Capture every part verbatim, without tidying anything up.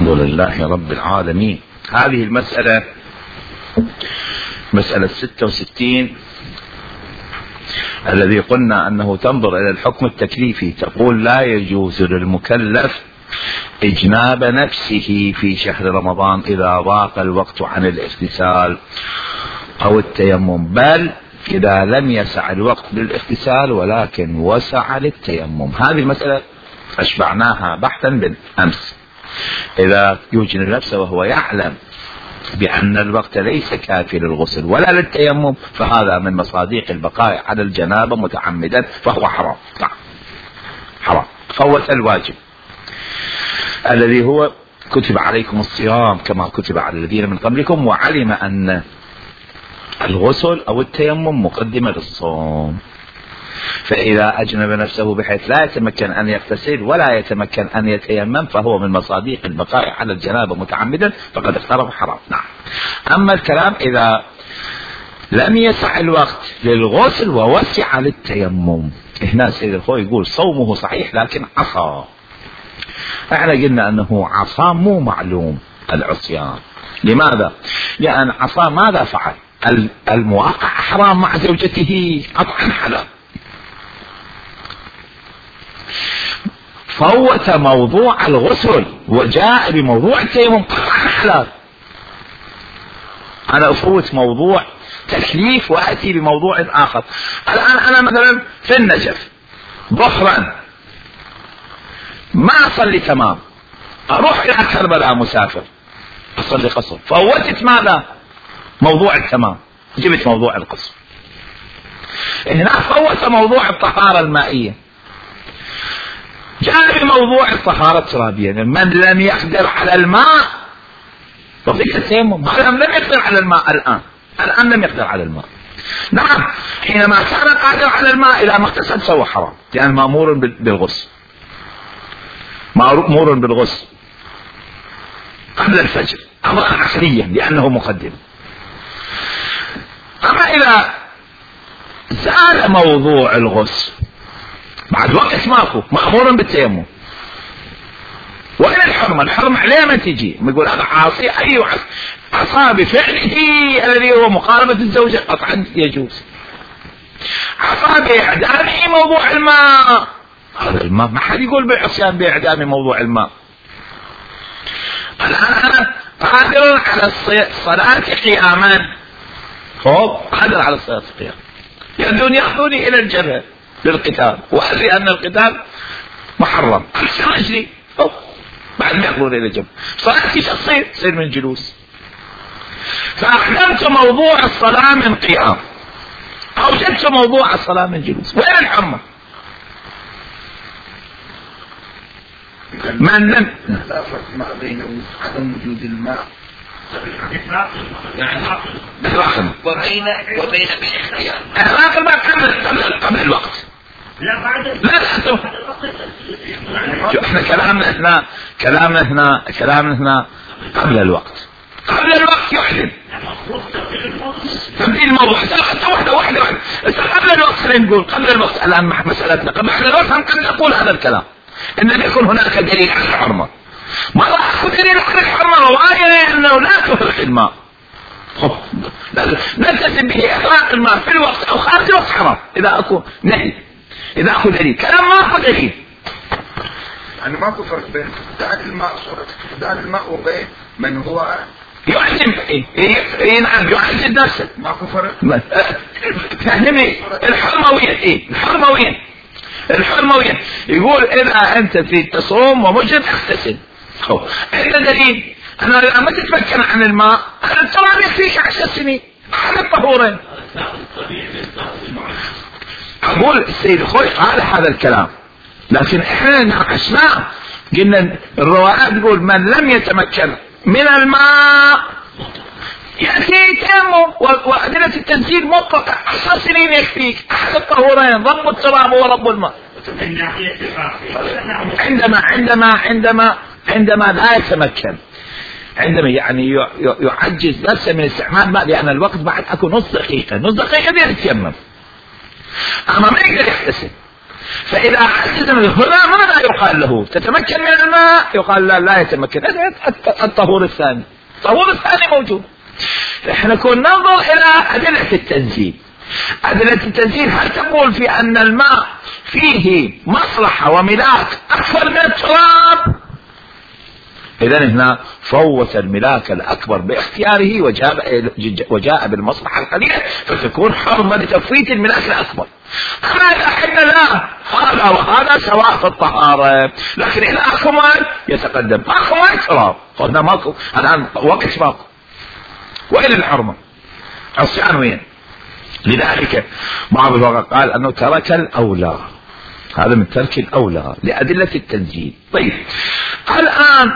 الحمد لله رب العالمين. هذه المسألة مسألة ستة وستين الذي قلنا أنه تنظر إلى الحكم التكليفي، تقول لا يجوز للمكلف إجناب نفسه في شهر رمضان إذا ضاق الوقت عن الاغتسال أو التيمم، بل إذا لم يسع الوقت للاغتسال ولكن وسع للتيمم. هذه المسألة أشبعناها بحثا بالأمس. إذا يجنب نفسه وهو يعلم بأن الوقت ليس كافي للغسل ولا للتيمم فهذا من مصاديق البقاء على الجنابة متعمدا فهو حرام. نعم حرام، فوت الواجب الذي هو كتب عليكم الصيام كما كتب على الذين من قبلكم، وعلم أن الغسل أو التيمم مقدمة للصوم، فإذا أجنب نفسه بحيث لا يتمكن أن يغتسل ولا يتمكن أن يتيمم فهو من مصاديق البقاء على الجنابة متعمدا فقد اقترف حرام. نعم. أما الكلام إذا لم يسع الوقت للغسل ووسع للتيمم، هنا سيد الخوي يقول صومه صحيح لكن عصى. احنا قلنا أنه عصى مو معلوم العصيان. لماذا؟ لأن عصى ماذا فعل؟ المواقع حرام مع زوجته قطعا حلال، فوت موضوع الغسل وجاء بموضوع التيمم قطعا حلال. أنا أفوت موضوع تكليف وأتي بموضوع آخر. الآن أنا مثلا في النجف ظهرا ما أصلي تمام، أروح إلى كربلاء مسافر أصلي قصر، فوتت ماذا؟ موضوع التمام، جبت موضوع القصر. هنا فوت موضوع الطهارة المائية، جاء بموضوع الطهارة الترابية. من لم يقدر على الماء وفيك التيمم، لم يقدر على الماء الآن الآن لم يقدر على الماء. نعم، حينما كان قادر على الماء إذا ما اغتسل سوى حرام، لأن مأمور بالغسل مأمور بالغسل قبل الفجر أمرا عقليا لأنه مقدم. أما إذا زال موضوع الغسل بعد وقت ماكو مأمور بالتيمم، وين الحرمة؟ الحرمة عليه من تجي يقول هذا عاصي، أي عصى بفعله الذي هو مقاربة الزوجة قطعا يجوز. عصى بإعدامه موضوع الماء، هذا الماء ما حد يقول بالعصيان بإعدام موضوع الماء. الآن أنا قادر على الصلاة قياما، فوق قادر على الصلاة قياما، يأتون يأخذوني إلى الجبهة للقتال وأدري أن القتال محرم، أحسن أجري بعد ما يأخذوني إلى الجبهة. صلاتي تصير تصير من جلوس، فأحدثت موضوع الصلاة من قيام، أوجدت موضوع الصلاة من جلوس. وين الحرمة؟ من لم لا فرق ما بين عدم وجود الماء يعني وبين وبين الاختيار. إحراق الماء قبل قبل الوقت. لا بعد لا لا احنا كلامنا هنا كلامنا هنا كلامنا هنا قبل الوقت. قبل الوقت يحلم تبديل الموضوع حتى واحدة واحدة واحدة قبل الوقت. خلينا نقول قبل الوقت الآن مسألتنا قبل الوقت. هم قد نقول هذا الكلام إن يكون هناك دليل على الحرمة. ما راح أخذ دليل على الحرمة رواية أنه لا تفرق الماء، نلتزم به إحراق الماء في الوقت أو خارج الوقت حرام. إذا أكو نهي، إذا أكو دليل، كلام ما أخذ دليل. يعني ماكو فرق بين دان الماء دان الماء وبين من هو يعجب إيه إيه نعم يعجب نفسه. ماكو فرق. فهمني الحرمة وين؟ إيه الحرمة وين؟ الحرمة وين؟ يقول إذا أنت في تصوم ومجرد اغتسل. عند دليل أنا لما تتمكن عن الماء أنا ترى يكفيك عشر سنين على الطهورين. أقول السيد خوي قال هذا الكلام، لكن إحنا ناقشناه قلنا الروايات تقول من لم يتمكن من الماء يأتي تيمم، وأدلة التنزيل مطلقة عشر سنين يكفيك أحد الطهورين رب التراب ورب الماء. عندما عندما عندما عندما لا يتمكن، عندما يعني يعجز نفسه من استعمال ماء لأن الوقت بعد أكو نص دقيقة، نص دقيقة يتيمم، أما ما يقدر يغتسل. فإذا عجز هنا ماذا يقال له؟ تتمكن من الماء؟ يقال لا لا يتمكن. الطهور الثاني، الطهور الثاني موجود. احنا كنا ننظر إلى أدلة التنزيل. أدلة التنزيل هل تقول في أن الماء فيه مصلحة وملاك أكثر من التراب؟ إذن هنا فوت الملاك الأكبر باختياره وجاء, وجاء بالمصلحة القليلة، فتكون حرمة لتفويت الملاك الأكبر. أما إحنا لا، هذا وهذا سواء في الطهارة، لكن إذا أكو ماء يتقدم، أكو ماء تراب، قلنا ماكو الآن وقت ماكو، وإلى الحرمة الصيان وين؟ لذلك بعض الوقت قال أنه ترك الأولى، هذا من ترك الأولى لأدلة التنزيل. طيب الآن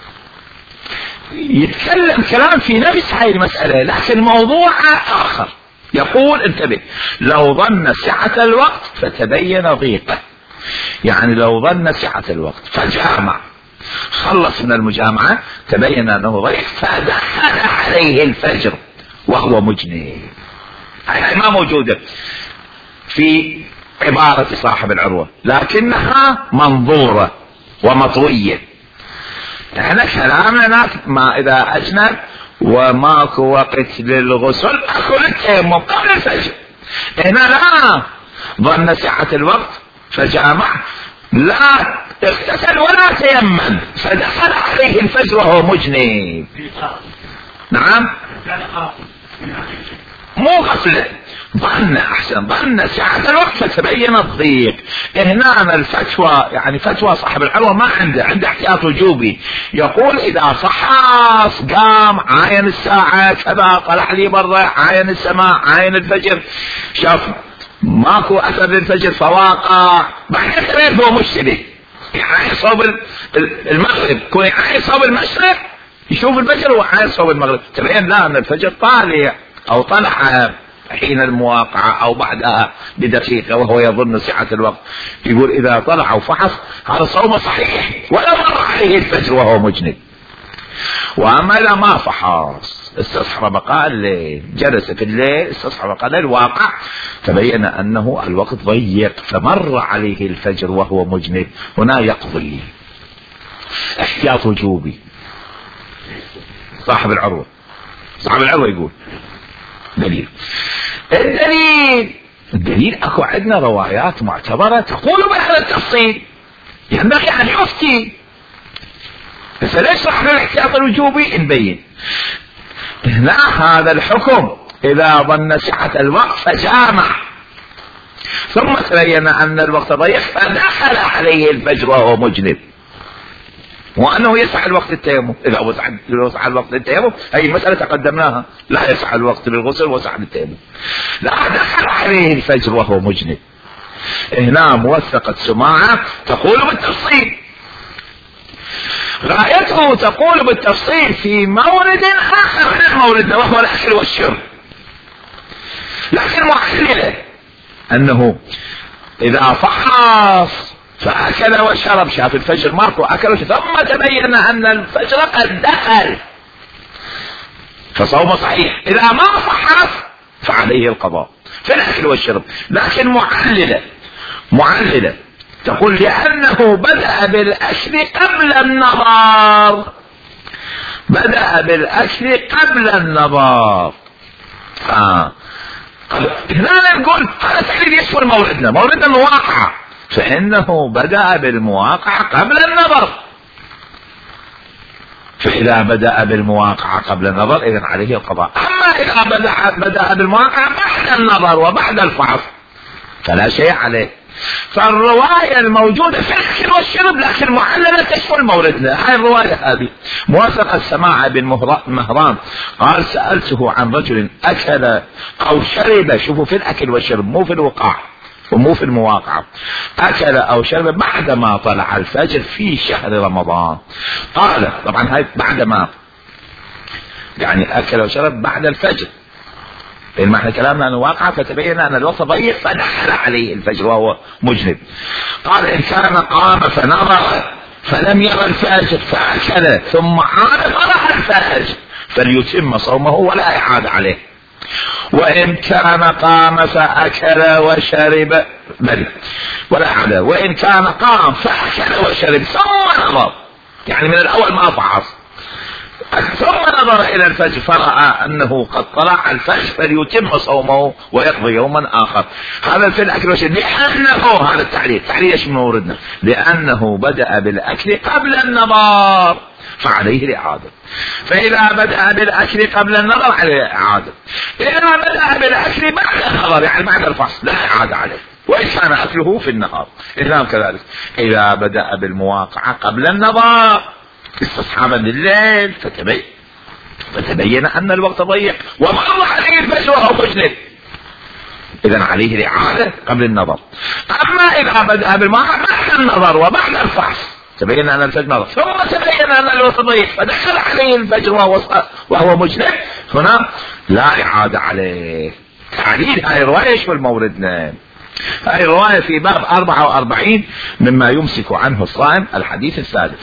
يتكلم كلام في نفس هذه المسألة لكن موضوع آخر. يقول انتبه، لو ظن سعة الوقت فتبين ضيقه، يعني لو ظن سعة الوقت فجامع، خلص من المجامعة تبين أنه ضيق فدخل عليه الفجر وهو مجنب. هذه ما موجودة في عبارة صاحب العروة لكنها منظورة ومطوية. احنا كلامنا ناس ما اذا اجنب وماكو وقت للغسل اكو التيمم قبل الفجر. هنا لا، ظن سعة الوقت فجامع، لا اغتسل ولا تيمم فدخل عليه الفجر وهو مجنب. نعم مو غسل، ظن احسن، ظن سعة الوقت فتبين الضيق. هنا الفتوى يعني فتوى صاحب العروة ما عنده، عنده احتياط وجوبي. يقول اذا صحاص قام عاين الساعة كذا، طلع لي برا، عاين السماء، عاين الفجر، شاف ماكو اثر للفجر فواقع، بعدين تبين هو مشتبه، يعاين صوب المغرب، كون يعاين صوب المشرق يشوف الفجر وعاين صوب المغرب، تبين لا ان الفجر طالع او طلع حين المواقعة او بعدها بدقيقة وهو يظن سعة الوقت. يقول اذا طلع وفحص هذا صوم صحيح ولا مر عليه الفجر وهو مجنب. واما اذا ما فحص، استصحب بقاء الليل، جلس في الليل استصحب بقاء الليل، واقع تبين انه الوقت ضيق فمر عليه الفجر وهو مجنب، هنا يقضي احتياط وجوبي. صاحب العروة صاحب العروة يقول دليل. الدليل الدليل اكو عندنا روايات معتبرة تقول بهذا التفصيل، ينبغي ان يفتي، بس ليش رح الاحتياط الوجوبي نبين. هنا هذا الحكم اذا ظن سعة الوقت فجامع ثم تبين ان الوقت ضيق فدخل عليه الفجر وهو مجنب، وانه يسع الوقت التيمم. اذا وسع الوقت للتيمم هي المسألة تقدمناها، لا يسع الوقت للغسل وسع للتيمم، لا دخل عليه الفجر وهو مجنب. هنا موثقة سماعة تقول بالتفصيل، غايته تقول بالتفصيل في مورد اخر من الموردنا وهو الاكل والشرب، لكن معللة انه اذا فحص فأكل وشرب، شاف الفجر ماكو، أكل وشرب، ثم تبين أن الفجر قد دخل فصوم صحيح. إذا ما فحص فعليه القضاء في الأكل والشرب، لكن معللة معللة تقول لأنه بدأ بالأكل قبل النظر، بدأ بالأكل قبل النظر. آه. هنا نقول هذا تحليل يشمل موردنا، موردنا المواقعة، فإنه بدأ بالمواقعة قبل النظر، فإذا بدأ بالمواقعة قبل النظر إذن عليه القضاء. أما إذا بدأ, بدأ بالمواقعة بعد النظر وبعد الفحص فلا شيء عليه. فالرواية الموجودة في الأكل والشرب لكن معللة تشمل موردنا. هاي الرواية هذه موثقة السماع بن مهران قال سألته عن رجل أكل أو شرب، شوفوا في الأكل والشرب مو في الوقاع ومو في المواقعة، أكل أو شرب بعدما طلع الفجر في شهر رمضان. قال طبعا هاي بعدما يعني أكل وشرب بعد الفجر، لأن احنا كلامنا أنه واقع فتبين أن الوقت ضيق فدخل عليه الفجر وهو مجنب. قال إن كان قام فنظر فلم يرى الفجر فأكل ثم عاد فرأى الفجر فليتم صومه ولا إعادة عليه. وإن كان قام فأكل وشرب بريء ولا إعادة. وإن كان قام فأكل وشرب ثم نظر، يعني من الأول ما فحص ثم نظر إلى الفجر فرأى أنه قد طلع الفجر فليتم صومه ويقضي يوما آخر. هذا في الأكل والشرب، لأنه هذا التحليل تحليل ايش من وردنا، لأنه بدأ بالأكل قبل النظر فعليه الإعادة. فإذا بدأ بالأكل قبل النظر عليه إعادة، إذا بدأ بالأكل بعد النظر يعني بعد الفحص لا إعادة عليه، وإن كان أكله في النهار. إذا كذلك إذا بدأ بالمواقعة قبل النظر استصحابا لليل فتبين فتبين أن الوقت ضيق ومر عليه الفجر وهو مجنب، إذا عليه الإعادة قبل النظر. أما إذا بدأ بالمواقعة بعد النظر وبعد الفحص تبين أن الفجر نظر ثم تبين أن الوقت ضيق فدخل عليه الفجر وهو وهو مجنب، هنا لا إعادة عليه. تعليل هاي الرواية يشمل موردنا. هاي الرواية في باب أربعة وأربعين مما يمسك عنه الصائم الحديث السادس.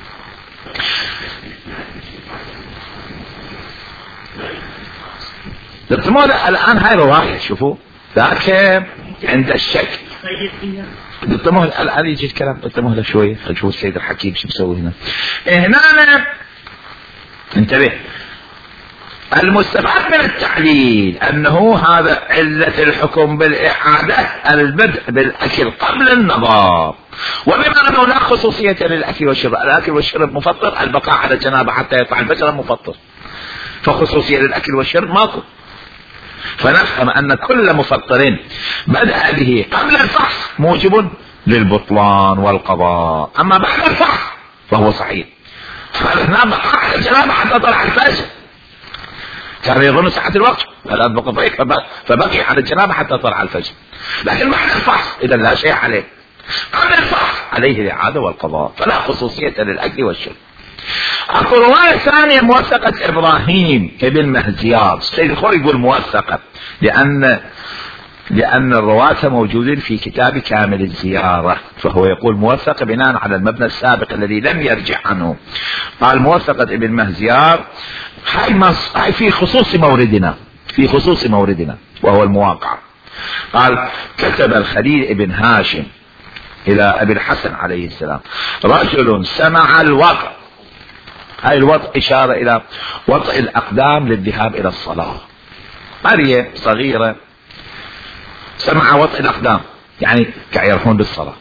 الآن هاي رواية شوفوا لكن عند الشك بالطموح. الآن يجي الكلام بالطموح له شوية، شوفوا السيد الحكيم شو بيسوي هنا. هنا انتبه، المستفاد من التعليل أنه هذا علة الحكم بالإعادة البدء بالأكل قبل النظر، وبما أنه لا خصوصية للأكل والشرب، الأكل والشرب مفطر، البقاء على الجنابة حتى يطلع الفجر مفطر، فخصوصية للأكل والشرب ماكو. فنفهم أن كل مفطر بدأ به قبل الفحص موجب للبطلان والقضاء، أما بعد الفحص فهو صحيح. فنام على الجنابة حتى طلع الفجر، كان يظن ساعة الوقت الآن بقى ضيق فبقي على الجنابة حتى طلع الفجر، لكن بعد الفحص إذا لا شيء عليه. قبل الفحص عليه الإعادة والقضاء، فلا خصوصية للأكل والشرب. أكو رواية ثانية موثقة إبراهيم ابن مهزيار. السيد الخوري يقول موثقة لأن لأن الرواة موجودين في كتاب كامل الزيارة، فهو يقول موثق بناء على المبنى السابق الذي لم يرجع عنه. قال موثقة ابن مهزيار هاي, مص... هاي في خصوص موردنا في خصوص موردنا وهو المواقع. قال كتب الخليل ابن هاشم إلى أبي الحسن عليه السلام رجل سمع الوطء. هاي الوطء إشارة إلى وطء الأقدام للذهاب إلى الصلاة. قرية صغيرة سمع وطء الأقدام يعني كيروحون بالصلاة.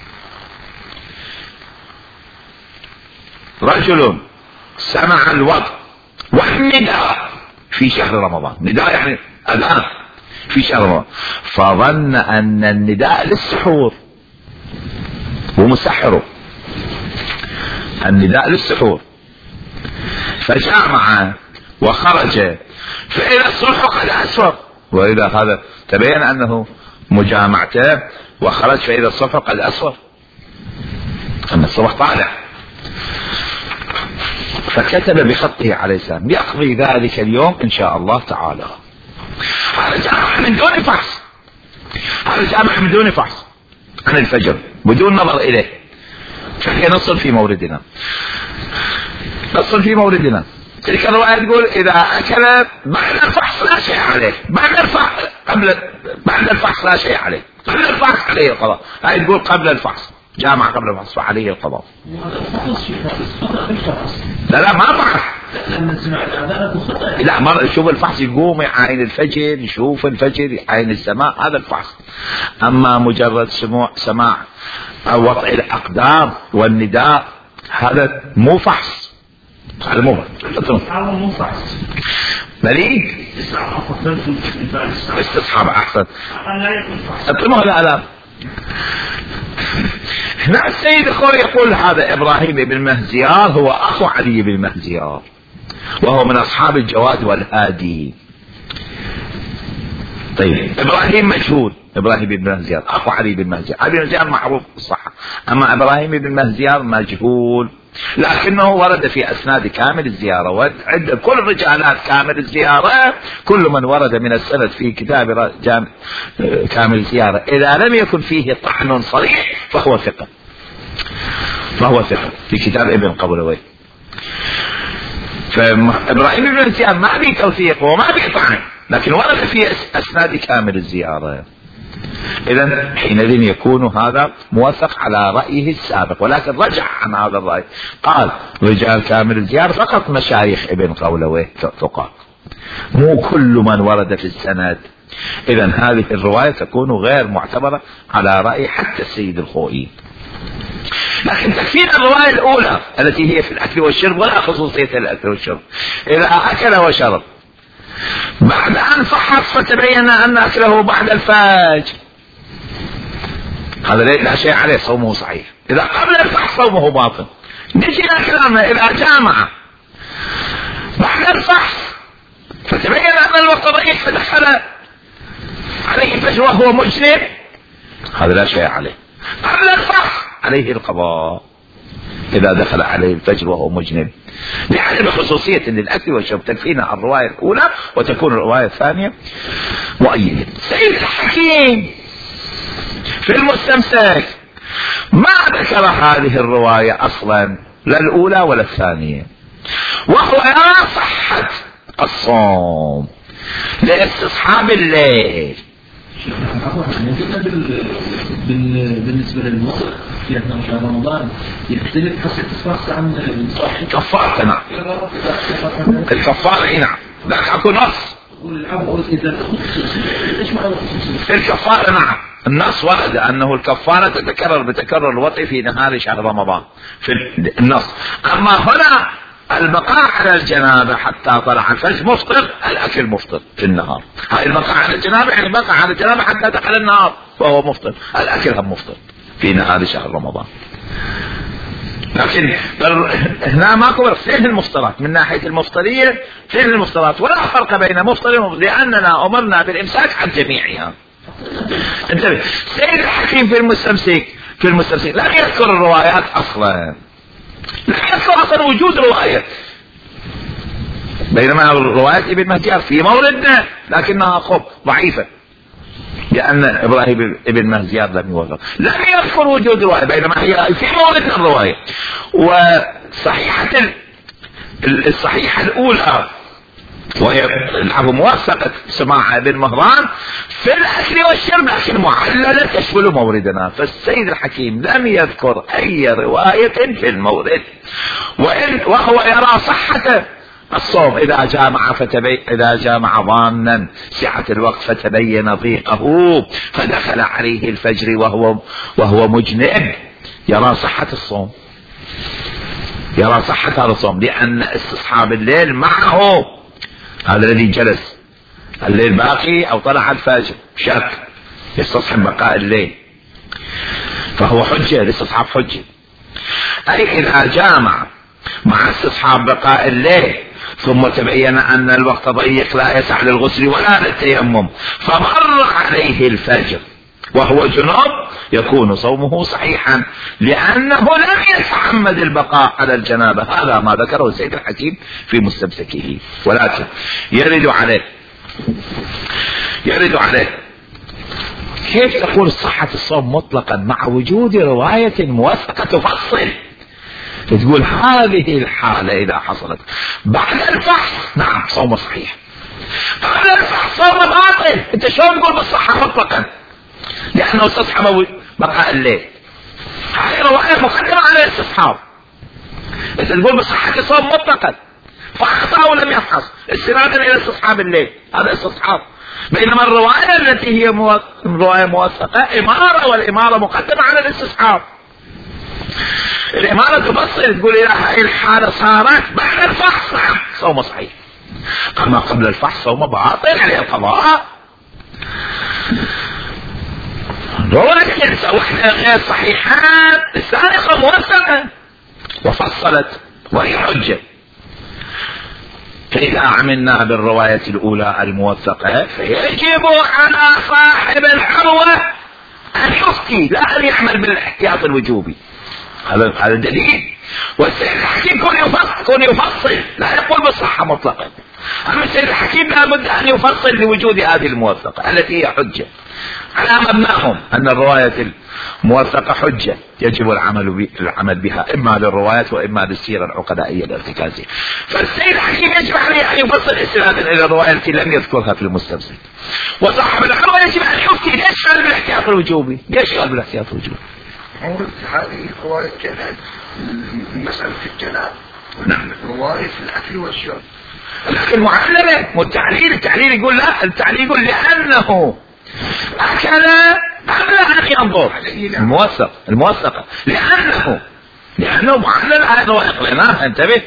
رجل سمع الوطء والنداء في شهر رمضان، نداء يعني أذان في شهر رمضان، فظن أن النداء للسحور ومسحره، النداء للسحور، فجامع وخرج فإذا الصبح قد أسفر، وإذا هذا تبين أنه مجامعته وخرج فإذا الصبح قد أسفر، أن الصبح طالع. فكتب بخطه عليه السلام يقضي ذلك اليوم إن شاء الله تعالى. هذا جامع من دون فحص، هذا جامع من دون فحص عن الفجر بدون نظر إليه. فهي نص في موردنا، نص في موردنا. تلك الرواية تقول إذا أكل بعد الفحص لا شيء عليه، بعد الفحص قبل بعد الفحص لا شيء عليه، قبل الفحص عليه القضاء. هاي تقول قبل الفحص، جامع قبل الفحص فعليه القضاء. لا لا ما فحص، لا مرة شوف الفحص يقوم يعاين الفجر، يشوف الفجر يعاين السماء، هذا الفحص. أما مجرد سموع سماع أو وضع الأقدام والنداء هذا مو فحص، هذا مو مو فحص. مليء استصحاب أحسن أطلمه الألام. هنا السيد الخوري يقول هذا إبراهيم بن مهزيار هو أخو علي بن مهزيار، وهو من أصحاب الجواد والهادي. طيب إبراهيم مجهول، إبراهيم بن مهزيار أخو علي بن مهزيار، علي بن مهزيار معروف بالصحة، أما إبراهيم بن مهزيار مجهول، لكنه ورد في أسناد كامل الزيارة، وعند كل رجالات كامل الزيارة كل من ورد من السند في كتاب كامل الزيارة إذا لم يكن فيه طعن صريح فهو ثقة، فهو ثقة في كتاب ابن قبلوي. فإبراهيم بن مهزيار ما بيه توثيق وما بيه طعن، لكن ورد في أسناد كامل الزيارة. إذا حينئذ يكون هذا موافق على رأيه السابق، ولكن رجع عن هذا الرأي، قال رجال كامل الزيار فقط مشايخ ابن قولويه ثقات، مو كل من ورد في السند. إذا هذه الرواية تكون غير معتبرة على رأي حتى السيد الخوئي. لكن تكفينا الرواية الأولى التي هي في الأكل والشرب ولا خصوصية الأكل والشرب. إذا أكل وشرب بعد أن فحص فتبين أن أكله بعد الفجر، هذا لا شيء عليه، صومه صحيح. إذا قبل الفحص صومه باطل. نجي كلامنا إذا جامع بعد الفحص فتبين أن الوقت ضيق فدخل عليه الفجر وهو مجنب، هذا لا شيء عليه. قبل الفحص عليه القضاء إذا دخل عليه الفجر وهو مجنب، لعدم خصوصية للأكل والشرب. تكفينا الرواية الأولى وتكون الرواية الثانية مؤيدة. سيد الحكيم في المستمسك ما ذكر هذه الرواية أصلا، لا الأولى ولا الثانية، وهو يرى صحة الصوم لاستصحاب الليل. بالنسبة للمطلق في أثناء شهر رمضان يختلف قصة الفحص عن كفارة. نعم الكفارة نعم لا أكو نص الكفارة. نعم النص ورد أنه الكفارة تتكرر بتكرر الوطء في نهار شهر رمضان في النص. أما هنا البقاء على الجنابة حتى طلع الفجر مفطر، الأكل مفطر في النهار. هاي البقاء على الجنابة يعني بقى على الجنابة حتى دخل النهار وهو مفطر، الأكل هم مفطر في نهار شهر رمضان. لكن هنا ماكو فين المفطرات من ناحية المفطرية، فين المفطرات ولا فرق بين مفطر ومفطر، لأننا أمرنا بالإمساك عن جميعها. انتبه سيد الحكيم في المستمسك في المستمسك لا يذكر الروايات أصلا، لا يذكر أصلا وجود رواية، بينما رواية ابن مهديار في موردنا لكنها خب ضعيفة لأن إبراهيم ابن مهديار لم يوافق، لم يذكر وجود رواية بينما هي في موردنا الرواية. وصحيحة الصحيحة الأولى وهي موثقة سماع ابن مهران في الأكل والشرب لكن معللة تشمل موردنا، فالسيد الحكيم لم يذكر أي رواية في المورد، وإن وهو يرى صحة الصوم إذا جامع فتبين إذا جامع ظانا سعة الوقت فتبين ضيقه فدخل عليه الفجر وهو وهو مجنب، يرى صحة الصوم، يرى صحة هذا الصوم، لأن استصحاب الليل معه، هذا الذي جلس الليل باقي أو طلع الفجر شك يستصحب بقاء الليل فهو حجة لاستصحاب حجة. أي إذا جامع مع استصحاب بقاء الليل ثم تبين أن الوقت ضيق لا يسع للغسل ولا للتيمم فمر عليه الفجر وهو جنوب يكون صومه صحيحا لأنه لم يتعمد البقاء على الجنابة. هذا ما ذكره السيد الحكيم في مستمسكه. ولكن يرد عليه يرد عليه كيف تقول صحة الصوم مطلقا مع وجود رواية موثقة تفصل تقول هذه الحالة إذا حصلت بعد الفحص نعم صوم صحيح، قبل الفحص صوم باطل. انت شلون تقول بالصحة مطلقا؟ لأنه استصحب بقاء الليل، هذه رواية مقدمة على الاستصحاب. انت تقول بصحة الصوم مطلقا فأخطأ ولم يفحص استنادا إلى استصحاب الليل، هذا استصحاب. بينما الرواية التي هي مو... رواية موثقة إمارة، والإمارة مقدمة على الاستصحاب. الإمارة تفصل تقول إذا هذه الحالة صارت بعد الفحص نعم صوم صحيح، أما قبل الفحص صوم باطل عليه القضاء. رواية واحدة غير صحيحات السابقة موثقة وفصلت وهي حجة. فإذا عملنا بالرواية الأولى الموثقة فيجب على صاحب الحروة أن يفتي لا أن يعمل بالاحتياط الوجوبي. هذا هذا دليل. والسيد الحكيم كون يفصل كون يفصل لا يقول بالصحة مطلقا. أما السيد الحكيم لابد أن يفصل لوجود هذه الموثقة التي هي حجة على مبناهم أن الرواية الموثقة حجة يجب العمل العمل بها إما للروايات وإما للسيرة العقدائية الارتكازية. فالسيد الحكيم يجب عليه أن يفصل استنادا إلى الرواية التي لم يذكرها في المستمسك، وصاحب العروة يجب أن يفتي ليش قال بالاحتياط الوجوبي؟ ليش قال بالاحتياط الوجوبي؟ هذه رواية جناب، مسألة الجناب. نعم. رواية الأكل والشرب. الأكل معلمة، والتعليل التعليل يقول لا، التعليل يقول لأنه أكل قبل أن ينظر الموثق الموثقة لأنه لأنه معلل على الرواية قلناها، انتبه،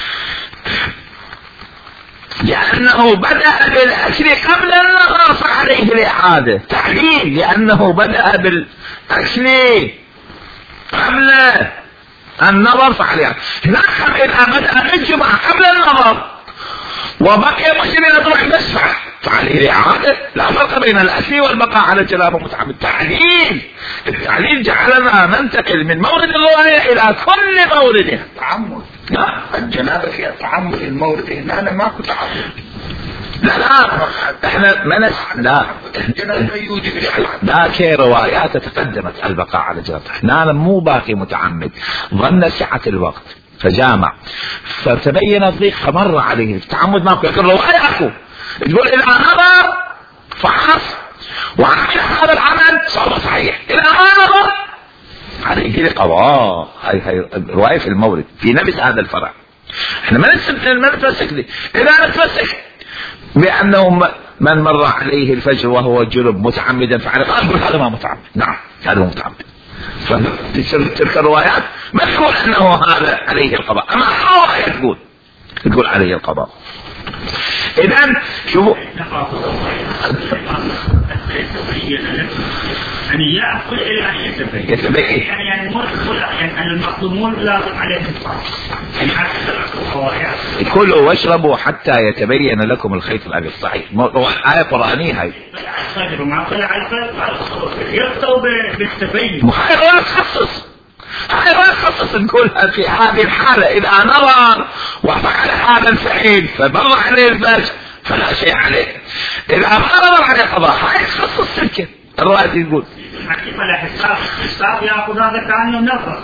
لأنه بدأ بالأكل قبل النظر فعليه الإعادة. تعليل لأنه بدأ بالأكل قبل النظر فعليه. هناك إذا بدأ بالجمعة قبل النظر وبقي مسلم يطلع مسفع فعليه الإعادة. لا فرق بين الأكل والبقاء على جنابه متعمد. التعليل التعليل جعلنا ننتقل من مورد الرواية إلى كل موردها. تعمد الجنابة فيها تعمد المورد، هنا أنا ماكو تعمد. لا لا احنا منس لا لا كي روايات تقدمت البقاء على جنابه. احنا مو باقي متعمد، ظن سعة الوقت فجامع فتبين الضيق فمر عليه التعمد ماكو، لكن الرواية اكو تقول إذا نظر فحص وعمل هذا العمل صار صحيح، إذا ما نظر عليه القضاء. هاي هاي الرواية في المورد في نفس هذا الفرع. احنا ما نتمسك دي. إذا نتمسك بأنه من مر عليه الفجر وهو جنب متعمدا فعلى قلبه هذا ما متعمد. نعم هذا هو متعمد. فتلك الروايات ما تقول أنه هذا عليه القضاء، أما الرواية تقول تقول عليه القضاء. إذن شوفوا يعني يأكل إلى أن يتبين يعني يعني يعني المخدومون لازم عليه الصلاة كلوا واشربوا حتى يتبين لكم الخيط الأبيض. صحيح، آية قرآنية هاي. الفجر ما طلع الفجر يقطعوا بالتبين. هاي رواية تخصص، هاي رواية تخصص نقولها في هذه الحالة إذا نظر وفعل هذا الفعل فمر عليه الفجر فلا شيء عليه. إذا ما نظر عليه قضاء هاي تخصص تلك الرواية يقول. حكيم على حساب حساب يأخذ هذا كأنه نظر.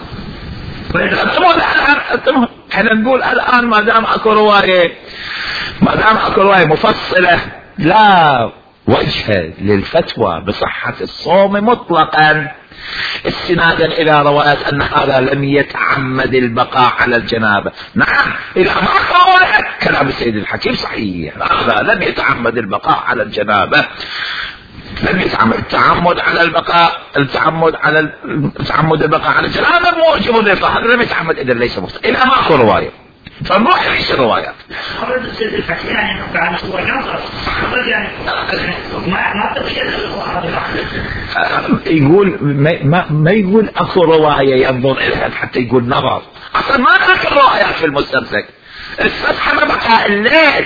احنا نقول الآن ما دام اكو رواية ما دام اكو رواية مفصلة لا وجه للفتوى بصحة الصوم مطلقا استنادا الى روايات ان هذا لم يتعمد البقاء على الجنابة. نعم اذا ما قال كلام السيد الحكيم صحيح، هذا لم يتعمد البقاء على الجنابة، لم يتعمد التعمد على البقاء التعمد على التعمد البقاء على الجنابة موجب للطهارة، لم يتعمد اذا ليس مفصل. اذا ما اكو رواية فنروح نعيش الروايات. يقول ما ما يقول اكو رواية ينظر اليها حتى يقول نظر، اصلا ما اكو روايات في المستمسك. الفتحة ما بقى الليل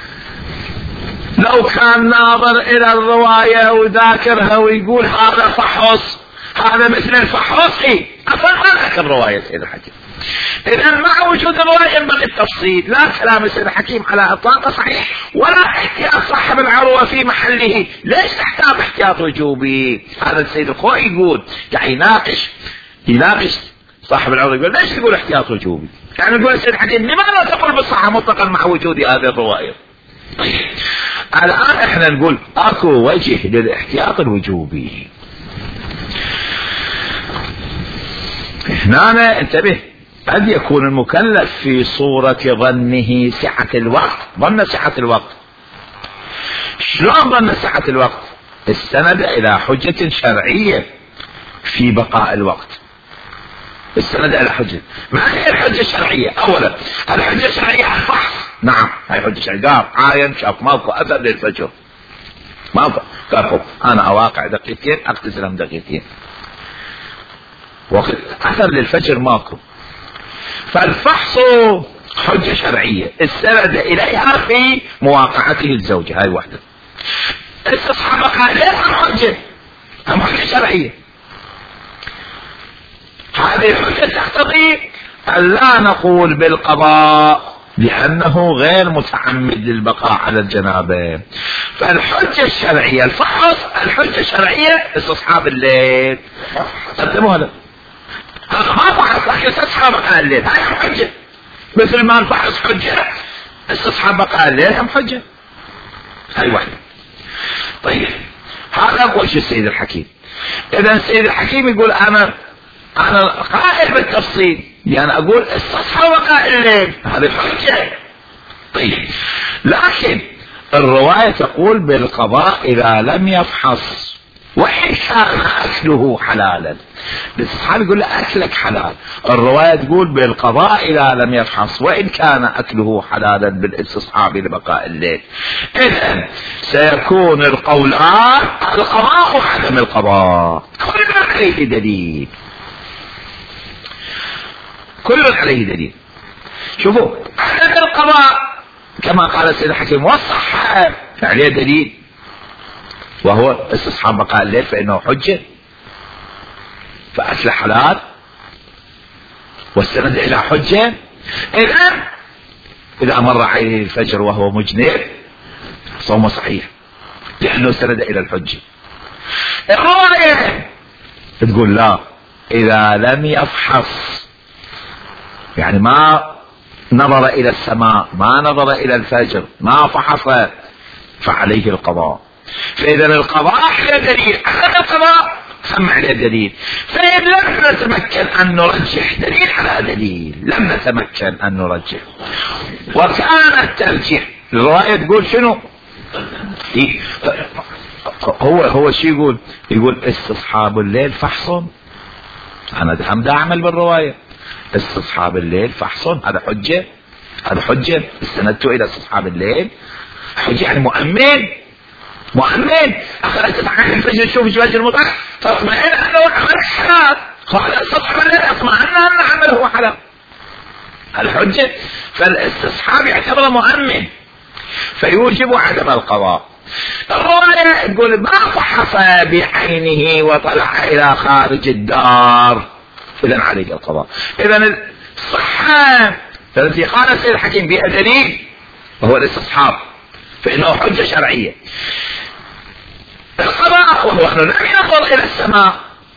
لو كان ناظر الى الرواية وذاكرها ويقول هذا فحص هذا مثل الفحص ايه اصلا ما اكو الرواية سيد الحكيم. إذا مع وجود الرواية ينبغي التفصيل. لا كلام السيد الحكيم على إطلاقه صحيح ولا احتياط صاحب العروة في محله. ليش تحتاج احتياط وجوبي؟ هذا السيد الخوي يقول يعني يناقش يناقش صاحب العروة يقول ليش تقول احتياط وجوبي؟ يعني يقول السيد الحكيم لماذا تقول بالصحة مطلقا مع وجود هذه الرواية؟ الآن احنا نقول اكو وجه للاحتياط الوجوبي. هنا انتبه، قد يكون المكلف في صورة ظنه سعة الوقت. ظن سعة الوقت شلون ظن سعة الوقت؟ استند إلى حجة شرعية في بقاء الوقت. استند إلى حجة. ما هي الحجة الشرعية؟ أولا الحجة الشرعية الفحص. نعم هاي حجة شرعية. قال عاين شاف ماكو أثر للفجر ماكو، قال أنا أواقع دقيقتين أغتسل دقيقتين وقت أثر للفجر ماكو. فالفحص حجة شرعية استند إليها في مواقعته الزوجة. هاي واحدة. استصحاب قادرها حجة هم حجة شرعية. هذه الحجة تقتضي أن لا نقول بالقضاء لأنه غير متعمد للبقاء على الجنابة. فالحجة الشرعية الفحص، الحجة الشرعية استصحاب الليل. قدموا هذا ما فحص لكن استصحاب بقاء الليل، هاي حجة. مثل ما الفحص حجة، استصحاب بقاء الليل هم حجة. هاي واحدة. طيب هذا أول شيء السيد الحكيم. إذا السيد الحكيم يقول أنا أنا قائل بالتفصيل، يعني أقول استصحاب بقاء الليل، هذه حجة. طيب لكن الرواية تقول بالقضاء إذا لم يفحص وإن كان أكله حلالا. الصحابي يقول له أكلك حلال، الرواية تقول بالقضاء إذا لم يفحص وإن كان أكله حلالا بالاستصحاب لبقاء الليل. إذن سيكون القولان القضاء وعدم القضاء، كل عليه دليل، كل عليه دليل. شوفوا عدم القضاء كما قال السيد الحكيم والصحة عليه دليل وهو استصحاب بقاء الليل فإنه حجة، فأكل حلال والسند إلى حجة. إذن إذا مر عليه الفجر وهو مجنب صومه صحيح لأنه سند إلى الحجة. الرواية تقول لا، إذا لم يفحص يعني ما نظر إلى السماء، ما نظر إلى الفجر، ما فحص فعليه القضاء. فإذا القضاء على دليل، أخذ القضاء ثم على دليل. فإذا لم نتمكن أن نرجح دليل على دليل، لم نتمكن أن نرجح. وكان الترجيح الرواية تقول شنو؟ إيه؟ هو هو شو يقول؟ يقول استصحاب الليل فحص. أنا هم دا أعمل بالرواية استصحاب الليل فحص، هذا حجة، هذا حجة استندت إلى استصحاب الليل، حجة يعني مؤمن، مؤمن. أخذت عن الفجر تشوف جواز المطلق تطمئن أنه عمل حلال، قال استصحاب الليل اطمئن أن عمله حلال، الحجة. فالاستصحاب يعتبر مؤمن فيوجب عدم القضاء. الرواية تقول ما فحص بعينه وطلع إلى خارج الدار إذن عليه القضاء. إذن الصحة التي قال السيد الحكيم بها دليل وهو الاستصحاب فإنه حجة شرعية. القضاء وهو أنه لم ينظر إلى السماء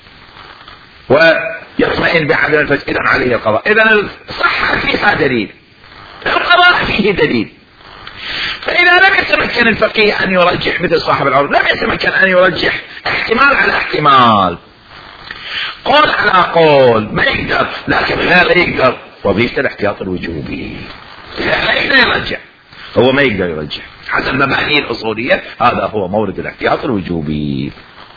ويطمئن بعدم الفجر إذن عليه القضاء. إذن الصحة فيها دليل، القضاء فيه دليل. فإذا لم يتمكن الفقيه أن يرجح مثل صاحب العروض، لم يتمكن أن يرجح احتمال على احتمال، قول على قول، ما يقدر، لكن لا يقدر وظيفة الاحتياط الوجوبي، لا يقدر يرجح، هو ما يقدر يرجح حسب المباني الأصولية، هذا هو مورد الاحتياط الوجوبي.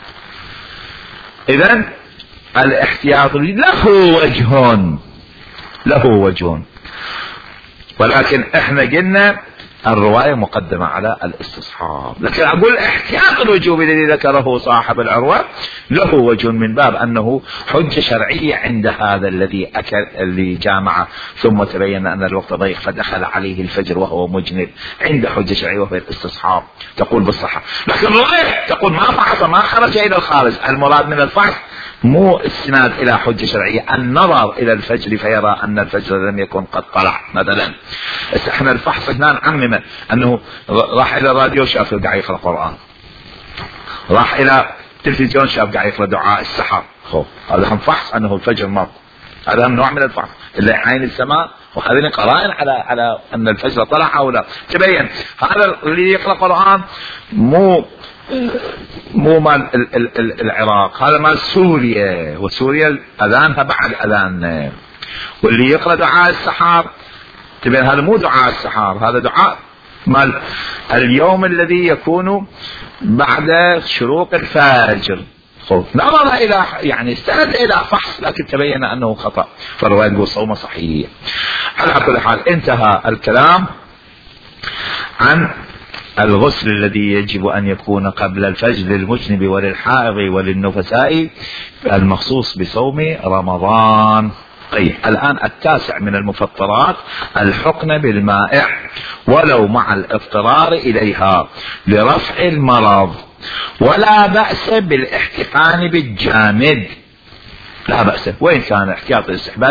إذن الاحتياط له وجه، له وجه، ولكن احنا قلنا الرواية مقدمة على الاستصحاب. لكن أقول الاحتياط الوجوبي الذي ذكره صاحب العروة له وجه من باب أنه حجة شرعية عند هذا الذي أكل اللي جامعه ثم تبين أن الوقت ضيق فدخل عليه الفجر وهو مجنب، عند حجة شرعية وهي الاستصحاب تقول بالصحة. لكن الرواية تقول ما فحص ما خرج إلى الخارج، المراد من الفحص مو استناد إلى حجة شرعية، النظر إلى الفجر فيرى أن الفجر لم يكن قد طلع مثلا. بس احنا الفحص هنا نعمم أنه راح إلى الراديو شاف قاعد يقرأ قرآن، راح إلى تلفزيون شاف قاعد يقرأ دعاء السحر، خو هذا هم فحص أنه الفجر مر، هذا هم نوع من الفحص اللي عين السماء، وهذين قرائن على على أن الفجر طلع أو لا. تبين هذا اللي يقرأ قرآن مو مو مال العراق، هذا مال سوريا، وسوريا أذانها بعد أذان. واللي يقرأ دعاء السحر تبين هذا مو دعاء السحر، هذا دعاء مال اليوم الذي يكون بعد شروق الفجر. نظر إلى يعني استند إلى فحص لكن تبين أنه خطأ، فالرواية تقول صومه صحيح. على كل حال انتهى الكلام عن الغسل الذي يجب أن يكون قبل الفجر للمجنب وللحائض وللنفساء المخصوص بصوم رمضان. طيب الآن التاسع من المفطرات الحقن بالمائع ولو مع الاضطرار إليها لرفع المرض، ولا بأس بالاحتقان بالجامد، لا بأس وإن كان احتياط الاستحبابي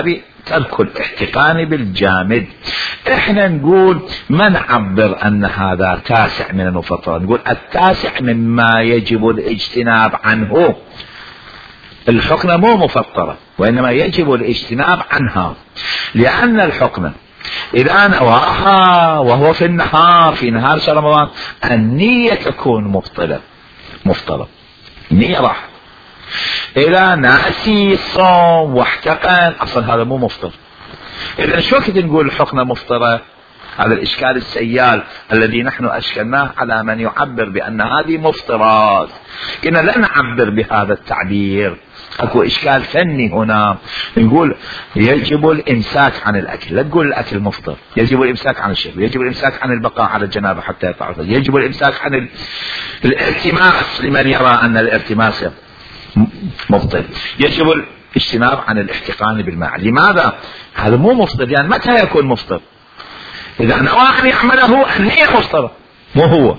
ترك الاحتقان بالجامد. احنا نقول ما نعبر ان هذا تاسع من المفطرات، نقول التاسع مما يجب الاجتناب عنه. الحقنة مو مفطرة وإنما يجب الاجتناب عنها، لأن الحقنة إذا نواها وهو في النهار في نهار شهر رمضان النية تكون مبطلة مفطرة، النية راح. إذا ناسي الصوم واحتقن أصلا هذا مو مفطر. إذا شو وقت نقول الحقنة مفطرة؟ هذا الإشكال السيال الذي نحن أشكلناه على من يعبر بأن هذه مفطرات. إن لا نعبر بهذا التعبير، اكو اشكال فني هنا. نقول يجب الامساك عن الاكل، لا تقول الاكل مفطر، يجب الامساك عن الشرب، يجب الامساك عن البقاء على الجنابه حتى يطلع الفجر، يجب الامساك عن ال... الالتماس لمن يرى ان الالتماس مفطر، يجب الاجتناب عن الاحتقان بالماء. لماذا؟ هذا مو مفطر، يعني متى يكون مفطر؟ اذا نوى ان يعمله النية مفطرة مو هو.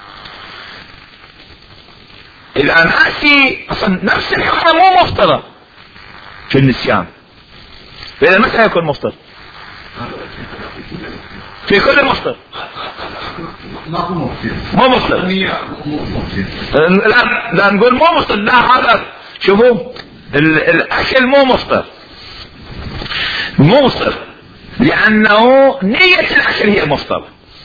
إذا ناسي أصلا نفس الحقنة مو مفطرة في النسيان، فإذا متى يكون مفطر؟ في كل مفطر مو مفطر. لا لا نقول مو مفطر، لا هذا شوفوا الأكل مو مفطر، مو مفطر لأنه نية الأكل هي مفطر.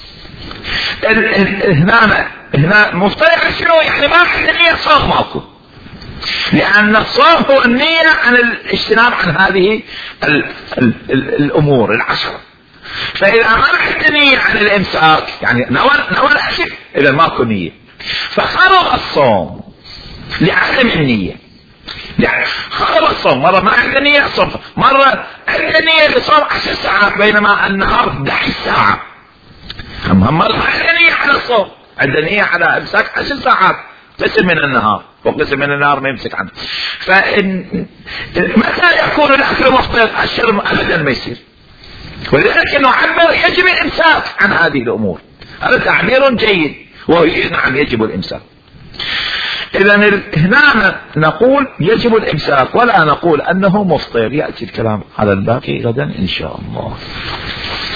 هنا هنا مفطر شنو يعني؟ ما عندنا نية صوم ماكو، لأن الصوم هو النية عن الاجتناب عن هذه ال ال ال الأمور العشرة. فإذا ما عندنا نية عن الإمساك يعني نوى نوى الأكل، إذا ماكو نية فخرج الصوم لعدم النية. يعني خرج الصوم مرة ما عندنا نية صوم، مرة عندنا نية لصوم عشر ساعات بينما النهار أحد عشر ساعة. هم مرة عندنا نية على الصوم، عندنا نية على امساك عشر ساعات، قسم من النهار وقسم من النهار ما يمسك عنه. فإن متى يكون الأكل مفطر؟ الشرب أبدا ما يصير. ولذلك نعبر يجب الإمساك عن هذه الأمور، هذا تعبير جيد وهو نعم يجب الإمساك. إذا هنا نقول يجب الإمساك ولا نقول أنه مفطر. يأتي الكلام على الباقي غدا إن شاء الله.